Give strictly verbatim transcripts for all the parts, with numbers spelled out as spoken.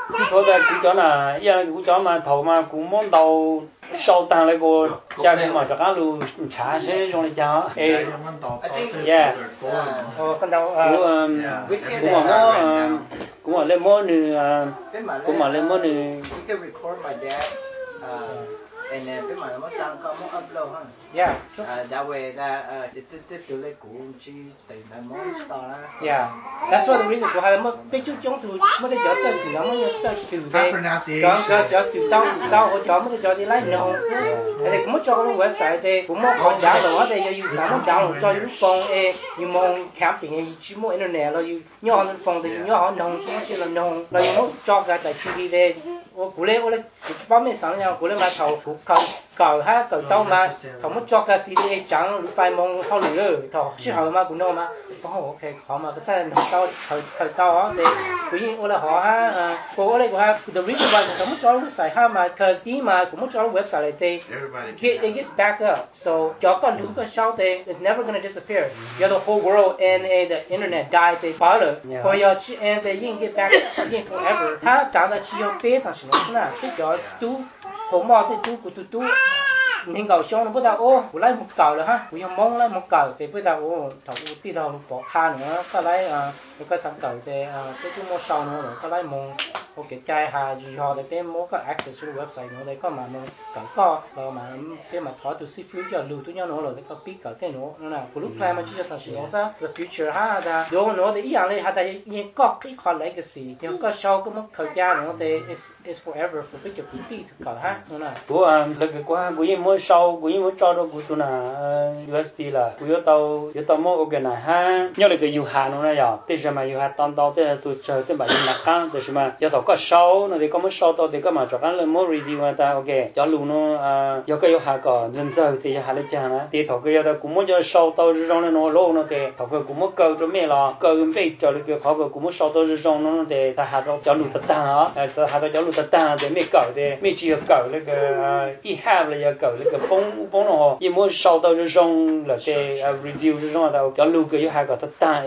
cái thôi là cũng cho là giờ cũng cho mà thầu mà cũng món đầu sau tăng lại cô cha cũng mà cho cá lu trả thế trong này cho ê yeah oh con đâu cũng cũng mà món cũng mà lên món nữa cũng mà lên món nữa and then cái mà nó sang có muốn upload hơn. Yeah. Uh, that way that uh it it it tụi lấy cũng chỉ tiền là muốn start á. Yeah. That's why the reason của hai mà biết chút chúng tôi mới cái chỗ tới thì nó mới tới từ đây. Đó đó đó từ tao tao họ cho mới cái chỗ đi lấy nó. Thì cũng cho cái website thì cũng muốn họ trả đồ thì you sao muốn trả cho you phone e you muốn camping you muốn internet là you nhớ họ phone thì nhớ họ nông chúng chỉ là nông là you muốn cho cái tại xê đê đây. Ô cú lê ô lê bao nhiêu sáng nhau cú lê mà thầu cú cầu cầu ha cầu tao mà thầu muốn cho cái xê đê chẳng phải mong họ lừa thầu chỉ họ mà cũng đâu mà có ok họ mà cái sai là tao thầu thầu tao á thì cú yên ô là họ ha cô ô lê của ha the reason why thầu muốn cho website ha mà cause ý mà cũng muốn cho website này thì get it gets back up so cho con lũ cái sau thì it's never gonna disappear you the whole world and the internet die thì phải rồi for your and they didn't get back again forever ha trả lại chỉ có bé thằng nè, cái chỗ chú thủ mò thì chú của chú chú nên cầu xong nó bắt đầu ô, của lấy một cầu rồi ha, của nhau mong lấy một cầu thì bắt đầu ô, thầu tí đầu bỏ kha nữa, có lấy à, cái sản cầu thì cái chú mua sau nữa, có lấy một một cái chai hà gì họ để cái mua cái access to website nữa để có mà một cái có, rồi mà cái mà thọ từ ship cho lưu tôi nhau nữa rồi để có biết cái thế nữa, nó là của lúc này mà chỉ cho thằng sử dụng sao, the future ha, đã, rồi nữa thì ý rằng này, ha, tại những có cái khó lấy cái gì, nhưng có sau có một thời gian nữa thì it's it's forever for cái chụp tí thực cả ha, nó là. Của là cái qua của những mỗi sau của những mỗi cho đó của tôi là u ét bê là của tàu của tàu mỗi cái này ha, nhớ là cái yêu hà nó này à, thế mà yêu hà tao tao thế tôi chờ thế mà yêu nạc căng, thế mà yêu tàu có sau, nó thì có mỗi sau tao thì có mà cho cái là mỗi review ta ok, cho luôn nó yêu cái yêu hà có dân sao thì yêu hà lấy chăng á, thì thầu cái yêu tao cũng mỗi cho sau tao rồi nó nó lô nó thì thầu cái cũng mỗi câu cho mẹ là câu về cho cái họ cái cũng mỗi sau tao rồi nó thì ta hà cho luôn tất ta á, ta hà cho luôn tất ta thì mẹ câu thì mẹ chỉ câu cái ít hai là câu cái bông bông nó nhưng mỗi sau tao rồi là cái review rồi tao cho luôn cái yêu hà có tất ta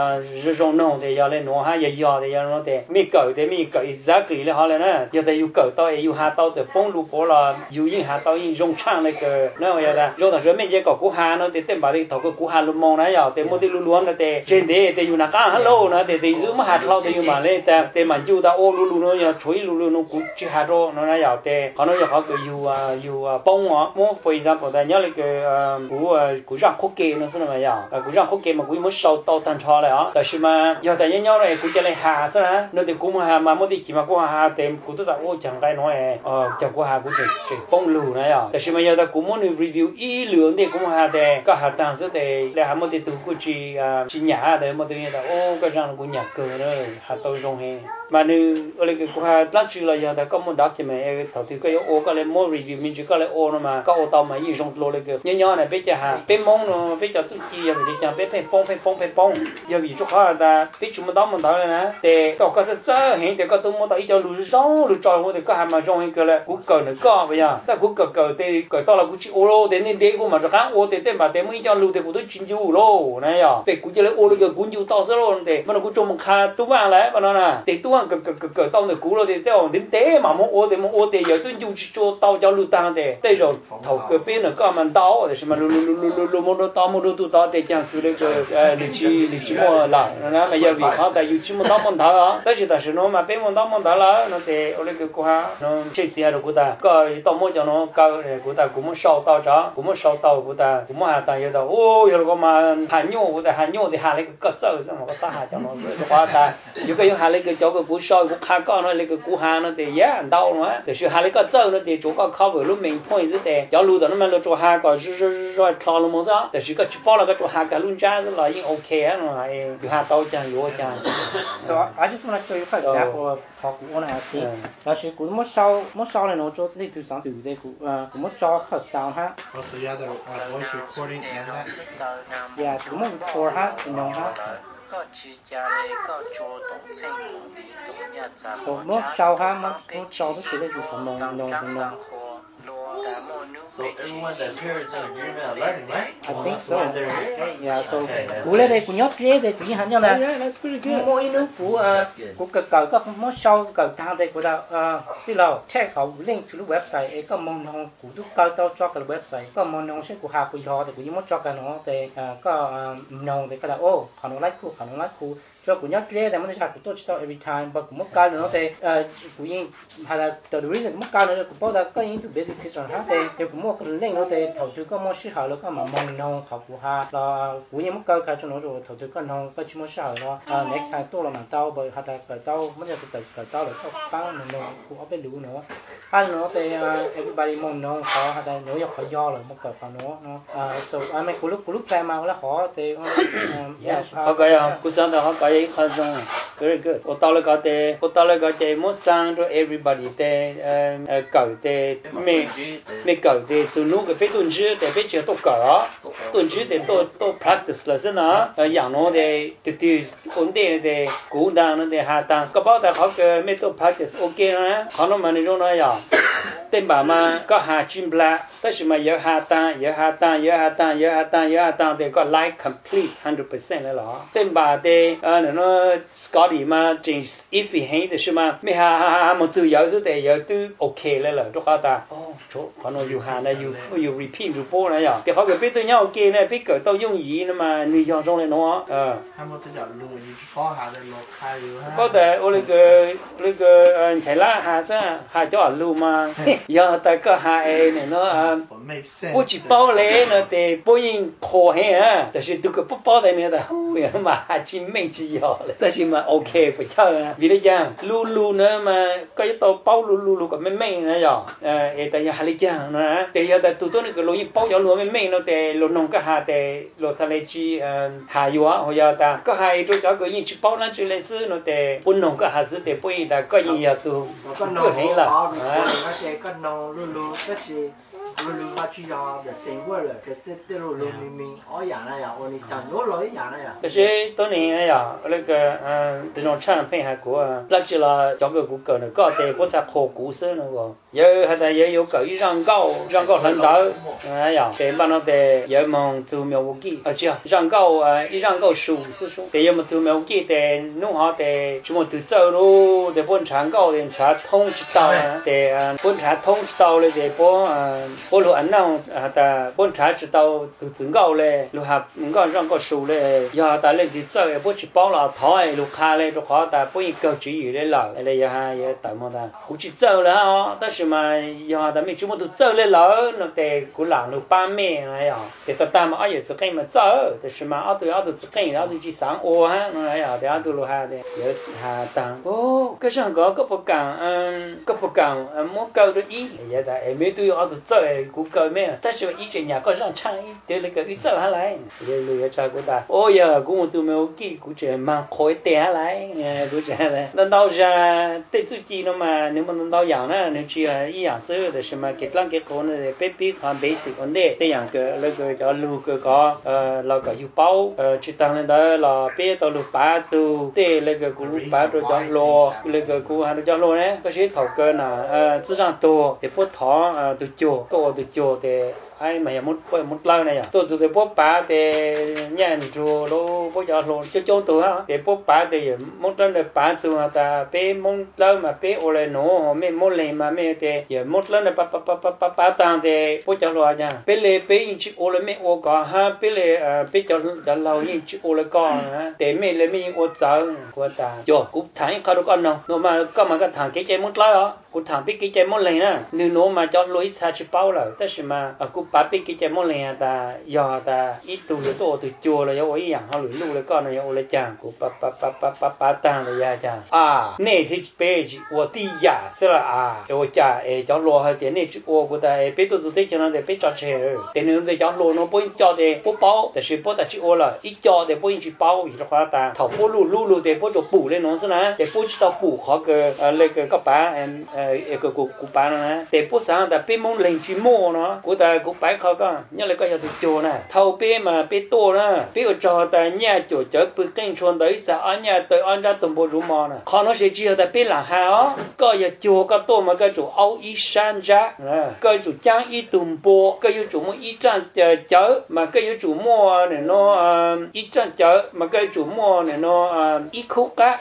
rồi nó thì giờ lên nó ha giờ giờ thì giờ nó thì mẹ câu thì mẹ câu exactly là họ là nè giờ thì yêu câu tao yêu hà tao thì bông lu bỏ là yêu những hà tao những rong trang này cái nó vậy là rồi thằng rồi mẹ giờ có cú hà nó thì tên bà thì thầu cái cú hà luôn mong này giờ thì mỗi thì luôn luôn là thì trên thế thì yêu nãy cả hello nó thì thì cứ mà hạt lâu thì yêu mà lên thì thì mà yêu ta ô luôn luôn nó giờ chuối luôn luôn nó cũng chỉ hạt rồi nó này giờ thì họ nói giờ họ cái yêu yêu bông á mua for example ta nhớ là cái cú cú rang khô kê nó sao mà giờ cú rang khô kê mà cú mới sâu tao tan cho lại á tại vì mà giờ tại nhớ nhớ này cú cho lại hà sao hả nó thì cú mà hà mà mỗi thì chỉ mà cú hà tem cú tôi ta ô chẳng cái nói ờ chẳng cú hà cú chỉ chỉ bông lù này à tại vì mà giờ ta cú muốn review ý lượng thì cú mà hà thì có hà tăng số thì là hà mỗi thì tụ cú chỉ chỉ nhà để mỗi thì ta ô cái rang cú nhà cờ đó hà tôi rong hè mà nếu ở đây cú hà lát chữ là giờ ta có một đặc thì mà thầu thì cái ô cái này mua review mình chỉ có lại ô nó mà có ô tao mà ý rong lô lại cái nhớ nhớ này bây giờ hà bên mông nó bây giờ tự chi giờ bây giờ bên bên bông bên bông bên bông giờ ví dụ họ ta bây chúng mình đóng mình đóng này nè để có cái thứ hiện tại có tôi mua tại cho lúa rong lúa tròn mua thì có hà mà rong cái là cú cờ nữa có bây giờ ta cú cờ cờ thì cờ to là cú chỉ ô lô để nên để cú mà cho khác ô thì tên bà tên mới cho lúa thì cú tôi chín du lô này à để cú chỉ lấy ô cái cú du to số lô để mà nó cú trồng một kha tú vàng lại mà nó nè để tú vàng cờ cờ cờ cờ to thì cú lô thì theo đến tế mà mua ô thì mua ô thì giờ tôi dùng cho tao cho lúa ta thì đây rồi thầu cái bên nó có mà tao thì mà lúa lúa lúa lúa lúa mua nó tao mua lúa tu tao thì chẳng cứ lấy cái lúa chi lúa chi mua là nó mà giờ vì họ tại lúa chi mua tao mua tao á tới là nó mà bên mua tao mua tao là nó thì ở đây cái cô ha nó chơi gì rồi cô ta có tao mua cho nó cao cô ta cũng muốn sâu tao cho cũng muốn sâu tao cô ta cũng muốn hà tao giờ tao ô giờ có mà hà nhô cô ta hà nhô thì hà lấy cái cất sâu xong mà có sao hà cho nó rồi quá ta giờ cái hà lấy cái chỗ cái cú sâu cú hà con nó lấy cái cú hà nó thì giá ăn đau nữa thì sự hà lấy cái sâu nó thì chỗ có cover lúc mình point dưới để cho lưu đó nó mà lưu chỗ hà có rồi rồi thò luôn mà sao thì sự cái chụp là cái chỗ hà cái luôn ra là những ok á nó hay hà tao chẳng vô chẳng So I just want to show you an example of how we want to see. Là chỉ cũng một sau một sau này nó cho đi từ sáng từ đây cũng cũng một cho khởi sound ha. Also, you have the uh, voice recording and that. Yeah, cũng một record ha, nó ha. So một sau ha, một một sau đó chỉ là chỉ phần mong nó nó. So everyone that's here is in agreement of learning, right? I think so. Yeah, so cú lên đây cú nhót kia đây cú hẳn nhau là mỗi nước cú cú cờ cờ có mỗi sau cờ thang đây cú là tí là text họ link to the website có mong nó cú tu cờ tao cho cái website có mong nó sẽ cú hạ cú họ thì cú chỉ muốn cho cái nó thì có nông thì cái là ô họ nó like cú họ nó like cú cho cú nhót kia thì mình sẽ cú tốt cho every time và cú mất cái nữa thì cú yên hay là the reason mất cái nữa cú bảo là có những basic piece ha thì thì cú mua cái link nó thì thầu tư có mua sĩ họ nó có mà mong nông họ cú ha là cú yên mất cái cái cho nó rồi thầu tư có nông có chỉ mua sĩ họ nó next time tôi là mà tao bởi hay là cái tao mới là cái cái tao là tao bán nông cú ở bên lũ nữa hay nữa thì everybody mong nông họ hay là nếu như họ do là mất cái họ nó nó so I mean cú lúc cú lúc time mà là họ thì họ cái cú sáng đó họ cái khá giống very good. Ở tao là cái thế, ở tao là cái thế, mỗi sáng rồi everybody thế, cởi thế, mình mình cởi thế, từ lúc cái biết tuần trước thế biết chưa tôi cởi, tuần trước thế tôi tôi practice là thế nào,อย่างnó thế, từ từ ổn định thế, cú đang nó thế hạ tăng, cái bao giờ họ cái mấy tôi practice ok nữa, họ nó mà nó nói nói à. Tên bà mà có hạ chim bla, tất nhiên mà giờ hạ tăng, giờ hạ tăng, giờ hạ tăng, giờ hạ tăng, giờ hạ tăng thì có like complete one hundred percent là đó. Tên bà thì nó Scotty mà chính iffy hay thì xem mà mấy hạ hạ hạ một chữ giờ thì giờ tư ok là là cho ta. Oh, chỗ họ nói you hạ này you you repeat you bố này à. Thì họ cái biết tôi nhau ok này biết cỡ tao dùng gì nữa mà người dùng trong này nó. Ờ. Hay một cái giờ lùi như có hạ để lột khai rồi ha. Có thể ở đây cái đây cái chạy lá hạ sao hạ cho lùi mà. Giờ ta có hạ này nó bố chỉ bao lẽ nó thì bố yên khó hay à.แต่是tôi có bao đây nữa đó. Mà hạ chỉ mình chỉ giờ. Tại vì mà ok phải chơi vì đấy chăng lu lu nữa mà cái tàu bao lu lu lu còn mấy mấy nữa giờ. Ờ, tại vì hạ lý chăng nữa. Tại vì tại tụi tôi cái lối bao giờ luôn mấy mấy nó thì lối nông cái hạ thì lối thằng này chỉ hạ yếu à. Hồi giờ ta có hai đôi đó cái gì chỉ bao lần chỉ lấy xứ nó thì bốn nông cái hạ xứ thì bố yên đã có gì giờ tụi có nông hay là cái cái nông lu lu cái gì lu lu mà chỉ là the same word là cái cái cái lu lu mình mình ở nhà này à, ở nhà sản xuất rồi nhà này à. Cái gì tôi này à, cái cái这种产品还过啊，那就了交个顾客呢，搞得不才考古色那个，有还得也有个一让高让高领导，哎呀，得把那得也忙做苗务机，啊这让高啊一让高数是说，得也么做苗务机得弄好得什么都走路得本产高的查通知道啊，得本产通知道了得不啊，不如安那啊得本产知道都增高嘞，如下唔讲让高数嘞，要得嘞得走也不去包了台，如下嘞就好得不一个主语嘞了，嘞也还也得么的，估计走了哦，但是嘛要得没全部都走了了，那得古浪路半面哎呀，得到他们哎呀只跟么走，但是嘛啊都啊都只跟啊都去上学哈，哎呀得啊都路下的也下当哦，个上个个不讲嗯个不讲嗯莫搞的一也得也没都要都走哎，古搞咩，但是以前伢个上唱一得那个一走下来，也路也照顾他，哦呀，古就没有记古这蛮可以带下来，哎古这的，那到时对自己了嘛，你们能到养呢，你去一样所有的什么给啷给搞呢，baby 看 basic 问题，这样个那个叫路个个呃那个有包呃，去当然的了，别到路八走，对那个古八都叫路，那个古还都叫路呢，这些头个呢呃，智商多，得不糖呃都教，多都教的。ai mà một bữa một lâu này à tôi tôi bố bà thì nhà chùa lô bố giờ lô cho cho tôi ha thì bố bà thì một lần là bà chùa ta bé một lần mà bé ô lên nó mẹ một lần mà mẹ thì giờ một lần là bà bà bà bà bà bà tang thì bố giờ lô nha bé lệ bé những chiếc ô lên mẹ ô cả ha bé lệ bé giờ giờ lâu những chiếc ô lên con thì mẹ lên mẹ ô cháu của ta cho cũng thằng cái đó con nào nó mà có mà cái thằng cái chơi một lần á cũng thằng biết cái chơi một lần á nếu nó mà cho lối xa chỉ bao rồi tất nhiên mà cũng bà biết cái chuyện món này ta giờ ta ít tu được tu từ chùa là do ý dạng họ lùi lùi là con này do là chàng của bà bà bà bà bà bà tang là ya chàng à nè thì bé chỉ của ti giả sẽ là à do cha ấy cháu lo hay tiền nè chỉ của của ta bé tu tu thế cho nó để bé cho chơi rồi để nữa để cháu lo nó bôi cho để bố baoแต่是bố ta chỉ ô là ít cho để bôi chỉ bao thì nó ta thầu bố lùi lùi lùi để bố cho bù lên nó sẽ nè để bố chỉ tao bù khó cái lấy cái các bà em cái của của bà nó nè để bố sáng ta bé món lên chỉ mua nó của ta của bái khó có nhớ lại có giờ tụi chùa nè thâu bê mà bê tô nè bê ở trò tại nhà chùa chợ bự kinh chuồn đấy giờ ở nhà tới ăn ra tụm bộ rùm mò nè khó nó sẽ chia tại bê là hao có giờ chùa có tô mà cái chủ âu y san ra cái chủ trang y tụm bộ cái chủ mua y trang chợ chợ mà cái chủ mua này nó y trang chợ mà cái chủ mua này nó y khúc á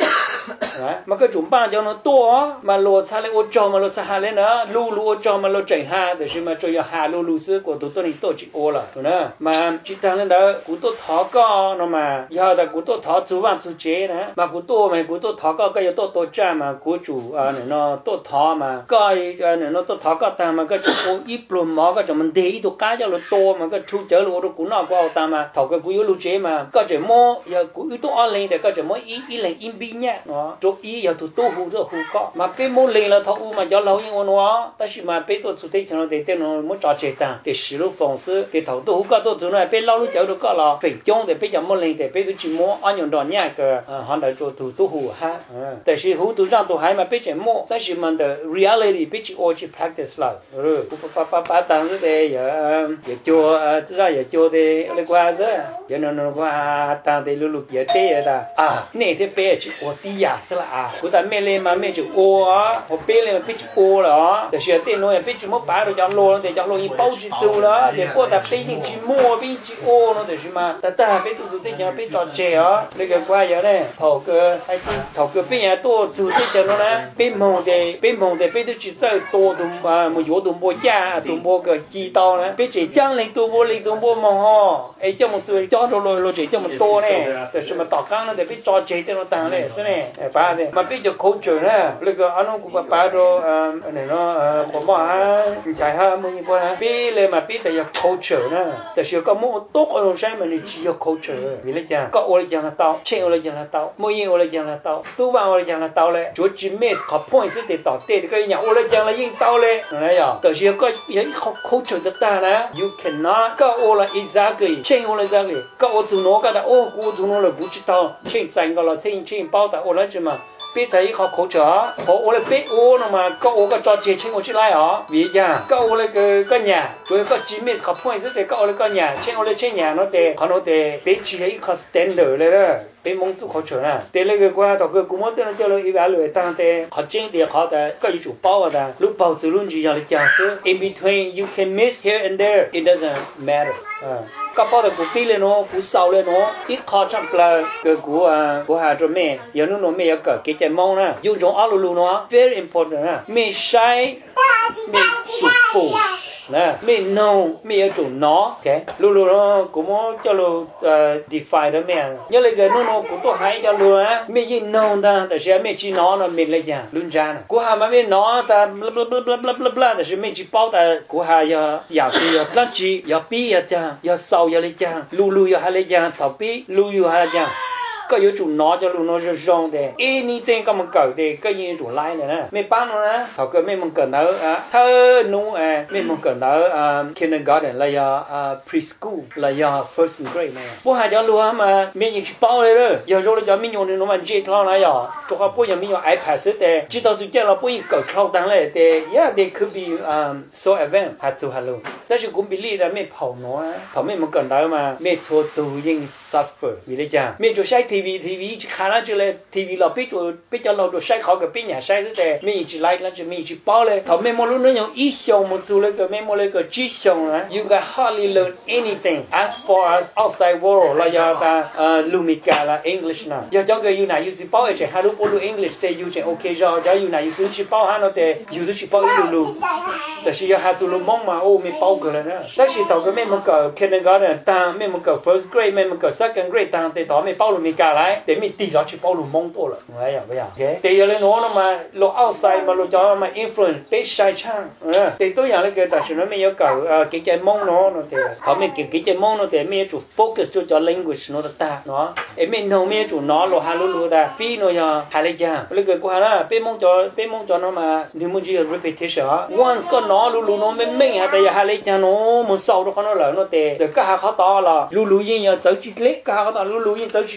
mà cái chủ ba cho nó to mà lột xa lên ô trò mà lột xa hà lên nữa lu lu ô trò mà lột chảy hà để xem mà cho giờ hà lu lu xứ của tụi tôi này tôi chỉ ô là đúng không mà chỉ thằng lên đó của tôi thọ co nó mà giờ là của tôi thọ chú văn chú chế nè mà của tôi mà của tôi thọ co cái tôi tôi cha mà của chủ à này nó tôi thọ mà cái này nó tôi thọ co ta mà cái chủ ô ít luôn mà cái chủ mình để ít tôi cá cho nó to mà cái chú chở lu nó cũng nó qua ta mà thọ cái của lu chế mà cái chủ mua giờ của ít tôi ăn lên để cái chủ mua ít ít lên in bi nhá nó chỗ ít giờ tụi tôi hú rồi hú co mà cái mua lên là thọ u mà cho lâu như nó ta chỉ mà bây tôi tụi tôi cho nó để tên nó muốn trò chơi ta để sử dụng phương式để thầu tôi hú co tôi tụi nó bây lâu lúc cháu được co là phải chống để bây giờ mua lên để bây tôi chỉ mua ăn những đồ nhá cái họ đã cho tụi tôi hú haแต่是hú tụi rằng tụi hai mà bây giờ mua但是mà the reality bây giờ ở chỉ practice là rồi pa pa pa tăng cái đấy giờ giờ cho chỉ ra giờ cho đấy lấy qua đó giờ nó nó qua tăng đấy lúc lúc giờ đấy là à này thì bây giờ ở đi ya是啦啊我在没lên mà没就ô á我bây lên mà bây giờ ô làแต่是đấy nó bây giờ mua bán được cho lô để cho lô như bao chỉ châu là để qua tại bây giờ chỉ mua bây giờ ô nó để gì mà tại tại bây giờ tụi tôi giờ bây giờ trẻ á lấy cái qua giờ này thầu cái hay thầu cái bây giờ tôi tụi tôi giờ nó nè bây mong để bây mong để bây giờ chỉ chơi tô tụm à một yếu tụm bộ giá tụm bộ cái chi tao nè bây giờ chẳng lên tụm bộ lên tụm bộ mong ho ấy cho một tuổi cho rồi rồi rồi chỉ cho một tô này để gì mà tao căng nó để bây giờ trẻ để nó tăng này thế này ba này mà bây giờ culture nè lấy cái anh ông cũng ba rồi này nó của mà chạy ha mình như vậy bây giờ mà bây giờ culture nèแต่是ก็มั่วตกอารมณ์ใช่ไหมนี่จีบ culture วิเลยจังก็โอเลยจังละเต้าเช่นโอเลยจังละเต้ามั่วยิงโอเลยจังละเต้าตู้บ้านโอเลยจังละเต้าเลยจุดจีเมสขอบpoint สุดเด็ดต่อเด็ดก็อย่างโอเลยจังละยิงเต้าเลยอะไรอย่างแต่是ก็ยังเขา culture ต่างๆนะ you cannot ก็โอละ exactly เช่นโอเลย exactly ก็โอจุโนก็แต่โอ้กูจุโนเลย不知道เช่นจังก็ละเช่นเช่น包แต่โอเลยจะมาbây giờ họ khổ trở họ ô lại biết ô nó mà có ô cái trò chơi trên ô chỉ lại hả vì sao có ô lại cái cái nhà rồi có chỉ biết họ point sẽ có ô lại cái nhà trên ô lại trên nhà nó để họ nó để biết chỉ cái cái standard này đó biết mong chú khổ trở nè để lấy cái qua đó cái cũng mất nó cho nó ý bảo người ta để họ trên để họ để có những chủ bao à lúc bao từ luôn chỉ là cái chả in between you can miss here and there it doesn't matter có bao giờ cũng biết lên nó cũng sau lên nó ít khó chăm là cái của à của hà cho mẹ giờ nó nó mẹ có cái cái mong nè dùng trong áo lulu nó very important nè mẹ sai mẹ chủ phụ nè mẹ nông mẹ chủ nó ok lulu nó cũng muốn cho lu define đó mẹ nhớ lại cái nó nó cũng tôi hay cho lu á mẹ gì nông ta tại sao mẹ chỉ nó nó mẹ lấy gì luôn ra nè của hà mà mẹ nó ta bla bla bla bla bla bla tại sao mẹ chỉ bao ta của hà giờ giờ thì giờ lát chỉ giờ pi giờ cha giờ sau giờ lấy cha lulu giờ hay lấy cha thảo pi lulu hay lấy cha có yếu chủ nó cho luôn nó cho rong để anything có một cỡ thì có những chủ like này nè mấy bạn nó nè thảo cái mấy một cỡ nó thơ nu à mấy một cỡ nó kindergarten là giờ preschool là giờ first grade này bố hai cháu luôn mà mấy những bao này đó giờ rồi cho mấy những nó mà chơi thao này giờ cho họ bố giờ mấy những iPad để chỉ tao chỉ cho nó bố những cỡ thao tăng lại để yeah they could be um, so advanced had to hello 但是cũng bị lý là mấy phẩu nó thảo mấy một cỡ đó mà mấy số tù những suffer vì thế chăng mấy chỗ sai thì ti vi ที วี chỉ khá là chỉ là ti vi เราไปตัวไปจะเราตัวใช้เขากับไปเนี่ยใช้แต่ไม่chỉไลค์แล้วจะไม่chỉ包เลยเขาไม่มองรู้เรื่องอีชงมันจู่เลยก็ไม่มองเลยก็จีชงนะ you can hardly learn anything as far as outside world เราอยากจะเอ่อลูมิกาละ English นะอยากจะก็อยู่ไหนอยู่ที่包เฉยๆฮารุปรู้ English แต่อยู่เฉยโอเคจะจะอยู่ไหนอยู่ที่包ฮาโนแต่อยู่ที่包อีลูแต่是要หาจู่รู้มองมาโอ้ไม่包กันเลยนะแต่是ต่อก็ไม่มันก็ kindergarten ต่างไม่มันก็ first grade ไม่มันก็ second grade ต่างแต่ต่อไม่包ลูมิกา来แต่ไม่ตีเราจะ包ลูมองตัวละไม่อยากไม่อยากแต่ยังเลยโน้นมาเรา outside มาเราจะมา influence ไปใช้ช่างแต่ตัวอย่างเลยก็แต่ฉันไม่อยากเก่าเกี่ยวมองเนาะแต่เขาไม่เกี่ยวเกี่ยวมองเนาะแต่ไม่จุด focus จุดจะ language เนาะตาเนาะไอ้ไม่เนาะไม่จุดเนาะเราหารู้รู้แต่ปีเนาะยังหาเลยจังเลยก็ว่านะไปมองจะไปมองจะเนาะมานิมจี repetition once ก็เนาะรู้รู้เนาะไม่ไม่แต่ยังหาเลยจังเนาะมันเศร้าทุกคนเนาะเลยเนาะแต่แต่ก็หาเขาต่อละรู้รู้ยิ่งยังเจ้าจิตเล็กก็หาเขาต่อรู้รู้ยิ่งเจ้าจิตเล็ก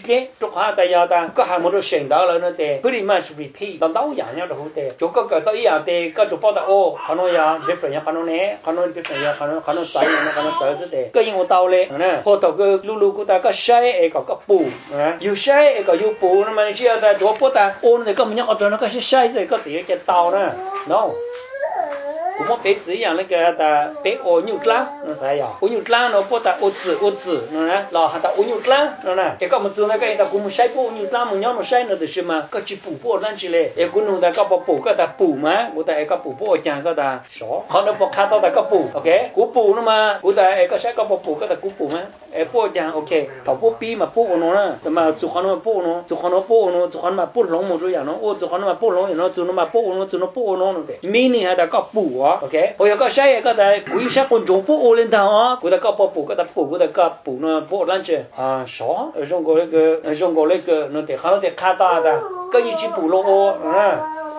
chúc hai tay giờ ta có hai một đôi sen đó là nó tệ pretty much repeat tao đấu dạng nhau được không tệ chỗ có cái tao ý dạng tệ có chỗ bao ta ô khả năng ya different ya khả năng nè khả năng different ya khả năng khả năng sai ya khả năng sai thế cái những tao lên nè hồ tao cái lulu của ta có sai ấy có có bù nè yêu sai ấy có yêu bù nó mà chỉ là ta chỗ bao ta ô nó có mình nhắc ở chỗ nó có sai rồi có gì cái tao nè no cũng một bé chỉอย่าง cái ta bé ô nhụt láng nó sai à ô nhụt láng nó bao ta ô chữ ô chữ nó nè là hắn ta ô nhụt láng nó nè cái có một chữ này cái ta cũng sai ô nhụt láng một nhóm một sai nó thì mà có chỉ phụ phụ lên chỉ lệ cái cũng ta có phụ cái ta phụ mà của ta có phụ phụ chẳng cái ta số họ nó bỏ khát ta có phụ ok cú phụ nó mà của ta có sai có phụ cái ta cú phụ mà ai phụ chẳng ok cậu phụ pi mà phụ nó nè mà chủ con nó phụ nó chủ con nó phụ nó chủ con mà phụ lông một rồi nó ô chủ con mà phụ lông nó chủ nó mà phụ nó chủ nó phụ nó nó mini hay ta có phụ ok bây giờ có sai cái ta quý sắc con trống phụ lên thằng á của ta có phụ phụ cái ta phụ của ta có phụ nó phụ lên chứ à số ở trong cái cái trong cái cái nó đểเขาđể khát ta ta cái gì chỉ phụ lô à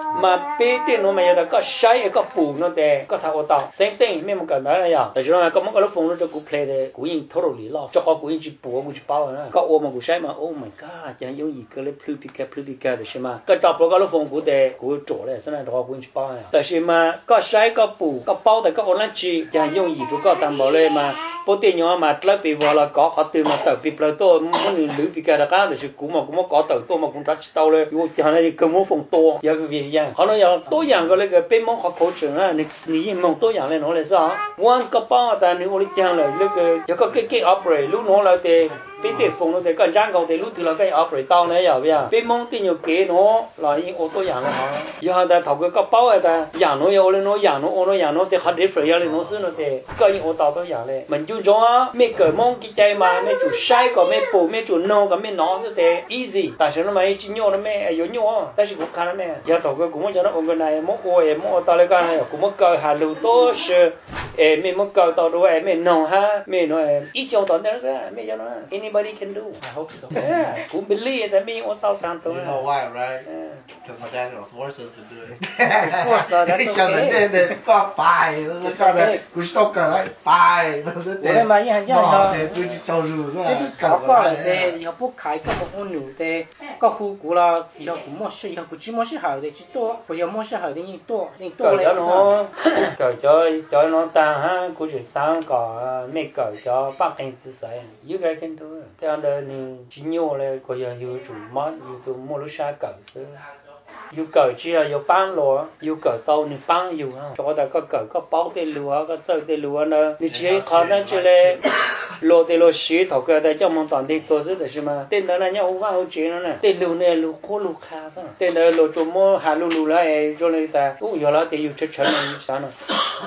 mà bé tên nó mà giờ có sai có phụ nó để có thao tao same thing mấy một cái đó làแต่ฉะนั้นก็มันก็รู้nóจะกู play 的กูยิง totally lost จะเอากูยิงจีปูกูจี包นะก็โอ้มากูใช้มา oh my god จะ用一个เลย plus 比个 plus 比个的是吗ก็จับแล้วก็รู้กู的กู做เลย现在的话กูจี包呀แต่是嘛ก็ใช้ก็ปูก็包แต่ก็โอลันจีจะ用อีกก็ตามบอกเลยมาbố tiền nhỏ mà lấy bị vào là có họ từ mà tự bị lấy tôi muốn lưỡi bị cái đó cả thì cũng mà cũng có tự tôi mà cũng rất tao lên vô cho nên cái món phòng to giờ cái việc gì họ nói giờ tôi dạng cái cái bên món họ khẩu trường á nị nị món tôi dạng lên nó là sao one cái bao ta nếu đi chăng là cái giờ có cái cái operate lúc nó là thì bên tiền phòng nó thì cái trang cầu thì lúc thì là cái operate tao này giờ bây giờ bên món tiền nhiều kế nó là những ô tô dạng là họ giờ họ ta thầu cái cái bao này ta dạng nó yêu lên nó dạng nó ô nó dạng nó thì họ đi phải lên nó xứ nó thì cái những ô tô tôi dạng lên mình chú cho mấy cái món cái trái mà mấy chủ sai có mấy bổ mấy chủ nâu có mấy nó thế easy tại sao nó mấy chỉ nhau nó mấy yếu nhau tại sao cũng khá lắm mấy giờ tao cái cũng cho nó ông cái này món ôi món tao lấy cái này cũng món cờ hà lưu tốt sự em mấy món cờ tao đuôi mấy nâu ha mấy nó ít cho tao nữa ra mấy cho nó anybody can do I hope so yeah cũng believe that mấy ông tao can tao you know why right because my dad will force us to do it of course that's okay cho nên có bài nó sao đấy cứ stop cả lại bài nó rất đấy mà như hành nó thì tôi chỉ cho rủ thôi có có là để họ bốc khai có một con nữ để có khu cũ là họ cũng mua sự họ cũng chỉ mua sự hảo để chỉ to bây giờ mua sự hảo để nhiều to nhiều to cởi lên cho nó cởi cho cho nó ta ha cũng chỉ sáng có mấy cởi cho ba cái姿势 you guys can do it thế anh đi chỉ nhiều là có giờ yêu chủ mất yêu tu mua lúc sáng cởi sữa yêu cởi chỉ là yêu bán lúa yêu cởi tàu ni bán yêu ha cho ta có cởi có bao tiền lúa có chơi tiền lúa nữa ni chỉ khó nên chỉ là lúa tiền lúa xí thầu cái đây cho mong toàn tiền tôi rất là xem mà tiền đó là nhau không vào chuyện nữa nè tiền lúa này lúa khó lúa khá sao tiền đó lúa chúng mua hà lúa lúa lại rồi người ta cũng giờ là tiền yêu chết chết này sao nữa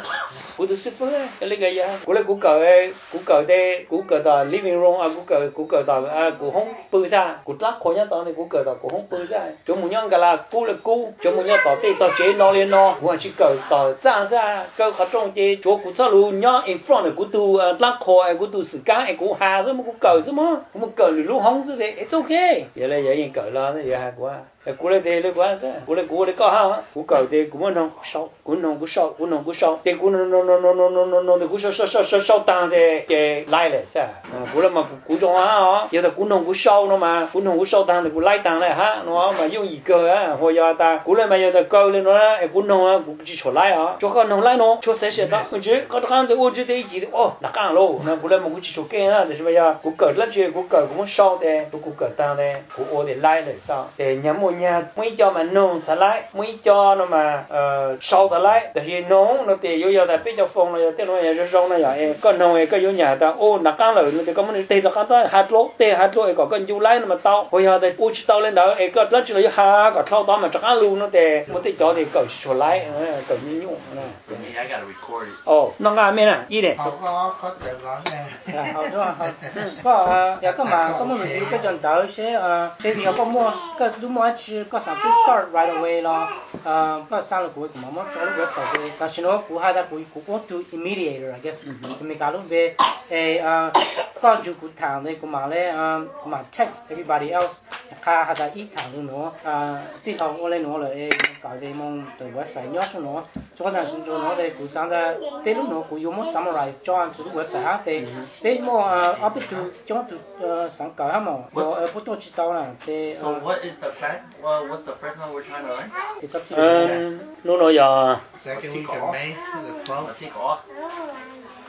cú tôi xếp phơi cái lấy cái gì cú lấy cú cởi cú cởi đây cú cởi đó living room à cú cởi cú cởi đó à cú không bự ra cú lắc khó nhất đó này cú cởi đó cú không bự ra chúng muốn nhang cái là cú là cú chúng muốn nhang đó đây đó chế nó lên nó cú chỉ cởi đó ra ra cởi khó trong chế chỗ cú sao luôn nhang in front này cú tu lắc khó cú tu sự cá cú hà rồi mà cú cởi rồi mà cú mà cởi lúc không rồi đấy it's okay vậy là vậy cởi lo thế vậy hay quá cú lấy thế lấy quá sao cú lấy cú lấy có ha cú cởi thế cú muốn nông sâu cú nông cú sâu cú nông cú sâu thế cú nông nông nông nông nông nông nông cú sâu sâu sâu sâu sâu tăng thế cái lại lại sao cú là mà cú trong ha giờ là cú nông cú sâu nó mà cú nông cú sâu tăng thì cú lại tăng lại ha nó mà dùng gì cơ á hồi giờ ta cú lấy mà giờ ta câu lên nó á cú nông á cú chỉ cho lại á cho con nông lại nó cho sẽ sẽ đó chứ có cái thì ô chứ thế gì ô là càng lâu nó cú lấy mà cú chỉ cho cái á thì bây giờ cú cởi lên chứ cú cởi cú sâu thế cú cởi tăng thế cú ô để lại lại sao để nhắm một nhà mấy cho mà nông thả lại mấy cho nó mà sâu thả lại thì nông nó thì vô giờ ta biết cho phong là tên nó giờ rong này vậy con nông cái vô nhà ta ô nạc càng lợi nó thì có mình tê là càng tới hạt lúa tê hạt lúa có con du lấy nó mà tao bây giờ thì u chỉ tao lên đó cái có rất là ha có thâu tao mà chắc ăn luôn nó thì một tí cho thì cởi cho lấy cởi như nhung này ồ nó làm咩nè ý đấy có có có tự nói nè hậu đúng không có giờ có mà có một người cái chân tới sẽ sẽ thì họ có mua cái đúng mua chỉ có sản xuất start right away lo có sang là của mà mà cho nó web rồi tại sao nó của hai ta của của có to immediate I guess mình cả lúc về có chụp cụ thằng đây cũng mà lấy mà text everybody else khá hay là ít thằng luôn nữa à tí thằng ở đây nữa là gọi về mong từ website nhớ số nữa cho nên chúng tôi nói đây cũng sáng ra thế lúc nữa cũng dùng một summarize cho anh từ website hát thì thế mà ở bên từ cho từ sáng cỡ hả mà ở photo chỉ tao là thế So what is the fact? Well, what's the first one we're trying to learn? thì sắp xỉ lúc nào giờ Second week of May to the twelfth. Kick off.